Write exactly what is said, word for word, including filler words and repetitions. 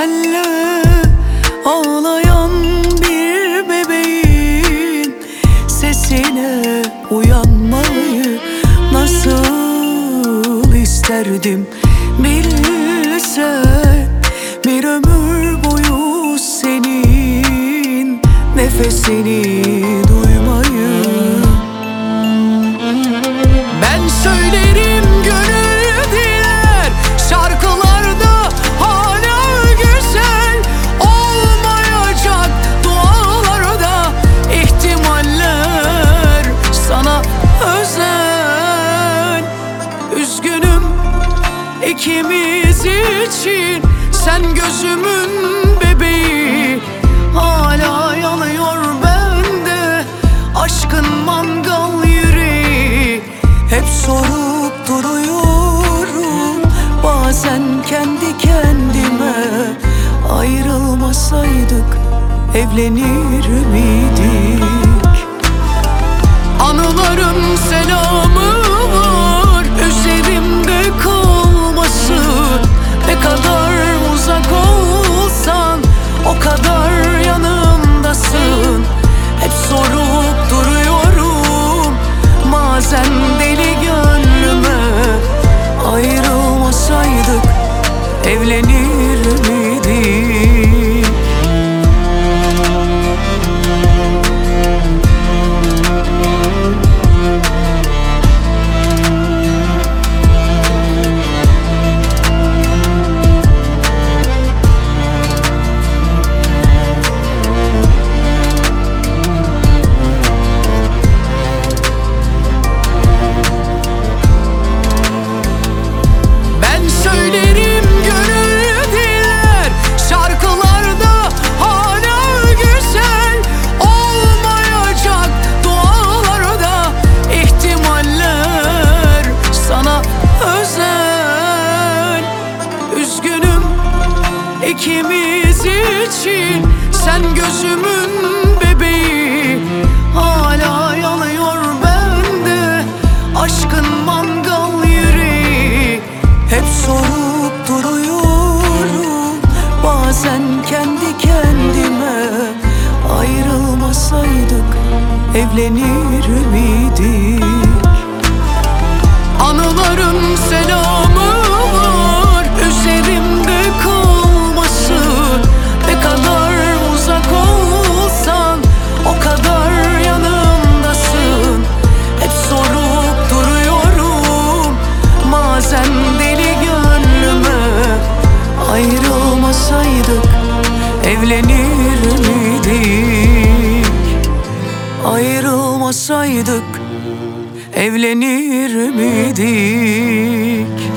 teselli ağlayan bir bebeğin sesine uyanmayı nasıl isterdim bilsen. Bir ömür boyu senin nefesini duymayı. Ben söylerim gönül diler şarkılarda hala güzel, olmayacak dualarda ihtimaller sana özel. Üzgünüm ikimiz için, sen gözümün bebeği, hala yanıyor bende aşkın mangal yüreği. Hep sorup duruyorum bazen kendi kendime, ayrılmasaydık evlenir miydik? Anıların selamı var üzerimde kalmasın. Ne kadar uzak olsan o kadar yanımdasın. Hep sorup duruyorum bazen deli gönlüme, ayrılmasaydık evlenir miydik? İkimiz için, sen gözümün bebeği, hala yanıyor bende aşkın mangal yüreği. Hep sorup duruyorum bazen kendi kendime, ayrılmasaydık evlenir miydik? Anıların selamı var üzerimde kalmasın. Ne kadar uzak olsan o kadar yanımdasın. Hep sorup duruyorum bazen deli gönlüme, ayrılmasaydık evlenir miydik? Ayrılmasaydık evlenir miydik?